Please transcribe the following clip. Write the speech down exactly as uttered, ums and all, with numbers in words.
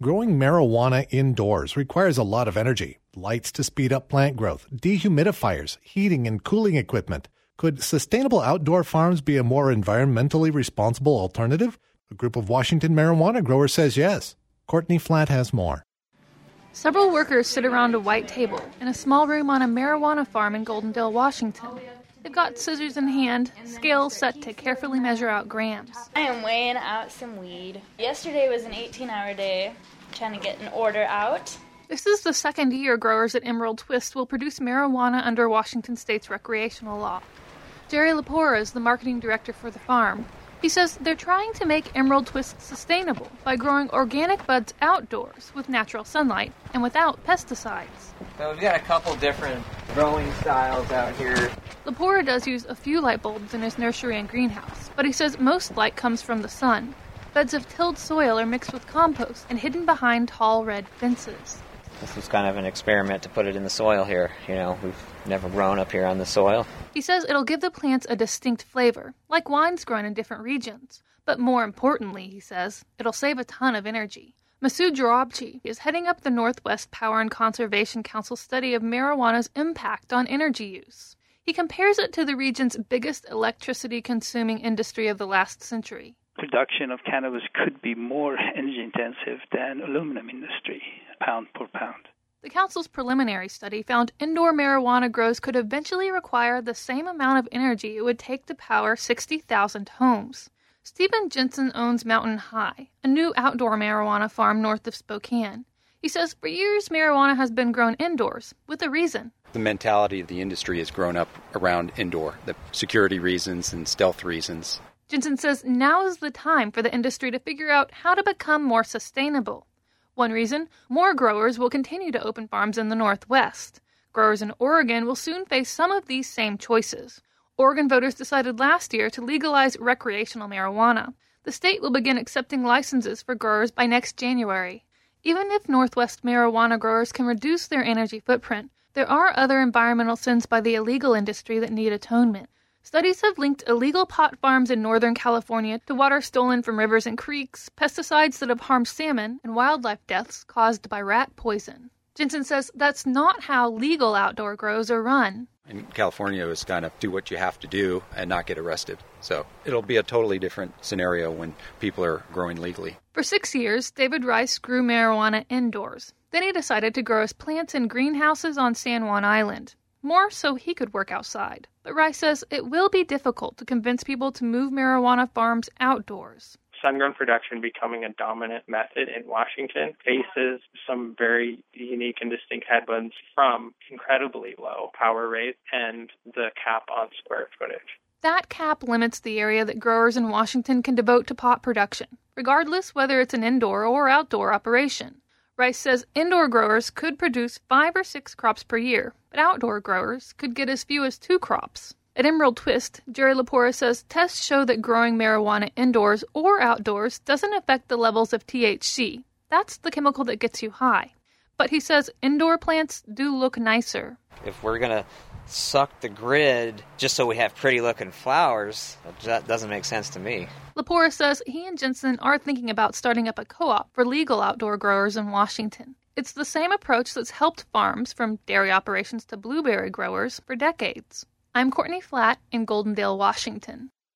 Growing marijuana indoors requires a lot of energy. Lights to speed up plant growth, dehumidifiers, heating and cooling equipment. Could sustainable outdoor farms be a more environmentally responsible alternative? A group of Washington marijuana growers says yes. Courtney Flatt has more. Several workers sit around a white table in a small room on a marijuana farm in Goldendale, Washington. They've got scissors in hand, scales set to carefully measure out grams. I am weighing out some weed. Yesterday was an eighteen-hour day, trying to get an order out. This is the second year growers at Emerald Twist will produce marijuana under Washington State's recreational law. Jerry Lepora is the marketing director for the farm. He says they're trying to make Emerald Twist sustainable by growing organic buds outdoors with natural sunlight and without pesticides. So we've got a couple different growing styles out here. Lepora does use a few light bulbs in his nursery and greenhouse, but he says most light comes from the sun. Beds of tilled soil are mixed with compost and hidden behind tall red fences. This was kind of an experiment to put it in the soil here. You know, we've never grown up here on the soil. He says it'll give the plants a distinct flavor, like wines grown in different regions. But more importantly, he says, it'll save a ton of energy. Masood Jarabchi is heading up the Northwest Power and Conservation Council study of marijuana's impact on energy use. He compares it to the region's biggest electricity-consuming industry of the last century. Production of cannabis could be more energy-intensive than aluminum industry, pound per pound. The council's preliminary study found indoor marijuana grows could eventually require the same amount of energy it would take to power sixty thousand homes. Stephen Jensen owns Mountain High, a new outdoor marijuana farm north of Spokane. He says for years marijuana has been grown indoors, with a reason. The mentality of the industry has grown up around indoor, the security reasons and stealth reasons. Jensen says now is the time for the industry to figure out how to become more sustainable. One reason, more growers will continue to open farms in the Northwest. Growers in Oregon will soon face some of these same choices. Oregon voters decided last year to legalize recreational marijuana. The state will begin accepting licenses for growers by next January. Even if Northwest marijuana growers can reduce their energy footprint, there are other environmental sins by the illegal industry that need atonement. Studies have linked illegal pot farms in Northern California to water stolen from rivers and creeks, pesticides that have harmed salmon, and wildlife deaths caused by rat poison. Jensen says that's not how legal outdoor grows are run. In California, it's kind of do what you have to do and not get arrested. So it'll be a totally different scenario when people are growing legally. For six years, David Rice grew marijuana indoors. Then he decided to grow his plants in greenhouses on San Juan Island, more so he could work outside. But Rice says it will be difficult to convince people to move marijuana farms outdoors. Sun-grown production becoming a dominant method in Washington faces some very unique and distinct headwinds from incredibly low power rates and the cap on square footage. That cap limits the area that growers in Washington can devote to pot production, regardless whether it's an indoor or outdoor operation. Rice says indoor growers could produce five or six crops per year, but outdoor growers could get as few as two crops. At Emerald Twist, Jerry Lepora says tests show that growing marijuana indoors or outdoors doesn't affect the levels of T H C. That's the chemical that gets you high. But he says indoor plants do look nicer. If we're going to suck the grid just so we have pretty-looking flowers, that doesn't make sense to me. Lepora says he and Jensen are thinking about starting up a co-op for legal outdoor growers in Washington. It's the same approach that's helped farms, from dairy operations to blueberry growers, for decades. I'm Courtney Flatt in Goldendale, Washington.